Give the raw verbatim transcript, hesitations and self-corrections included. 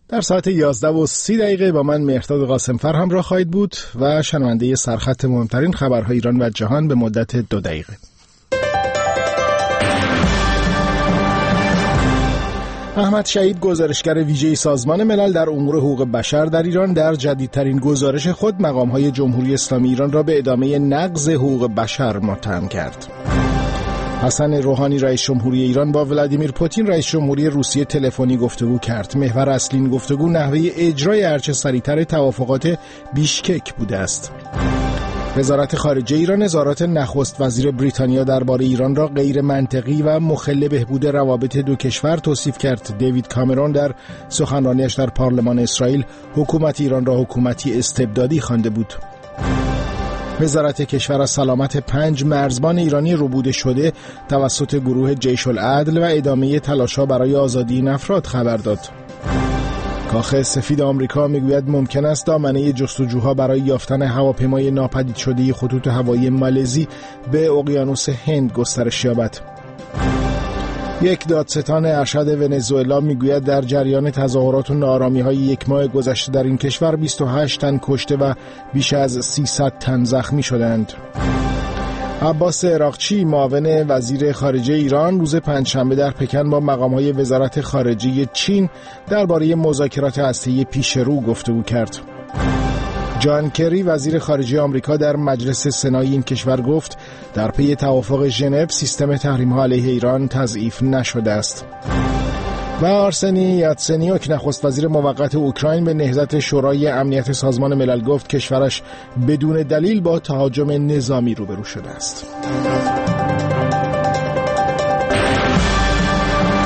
در ساعت یازده و سی دقیقه با من مهرداد قاسمفر همراه خواهید بود و شنونده سرخط مهمترین خبرهای ایران و جهان به مدت دو دقیقه. احمد شهید، گزارشگر ویژه سازمان ملل در امور حقوق بشر در ایران، در جدیدترین گزارش خود مقام‌های جمهوری اسلامی ایران را به ادامه نقض حقوق بشر متهم کرد. حسن روحانی رئیس جمهوری ایران با ولادیمیر پوتین رئیس جمهوری روسیه تلفنی گفتگو کرد. محور اصلی این گفتگو نحوه اجرای هرچه سریعتر توافقات بیشکک بوده است. وزارت خارجه ایران اظهارات نخست وزیر بریتانیا درباره ایران را غیر منطقی و مخل بهبود روابط دو کشور توصیف کرد. دیوید کامرون در سخنرانیش در پارلمان اسرائیل حکومت ایران را حکومتی استبدادی خوانده بود. وزارت کشور از سلامت پنج مرزبان ایرانی ربوده شده توسط گروه جیش العدل و ادامه تلاش‌ها برای آزادی این افراد خبر داد. کاخ سفید آمریکا میگوید ممکن است دامنه جستجوها برای یافتن هواپیمای ناپدید شده خطوط هوایی مالزی به اقیانوس هند گسترش یابد. یک دادستان ارشد ونزوئلا میگوید در جریان تظاهرات و ناآرامی‌های یک ماه گذشته در این کشور بیست و هشت تن کشته و بیش از سیصد تن زخمی شدند. عباس عراقچی، معاون وزیر خارجه ایران، روز پنجشنبه در پکن با مقام‌های وزارت خارجه چین درباره مذاکرات هسته‌ای پیش رو گفتگو کرد. جان کری، وزیر خارجه آمریکا، در مجلس سنای این کشور گفت در پی توافق ژنو سیستم تحریم‌ها علیه ایران تضعیف نشده است. و آرسنی یاتسنیوک، نخست وزیر موقت اوکراین، به نهضت شورای امنیت سازمان ملل گفت کشورش بدون دلیل با تهاجم نظامی روبرو شده است.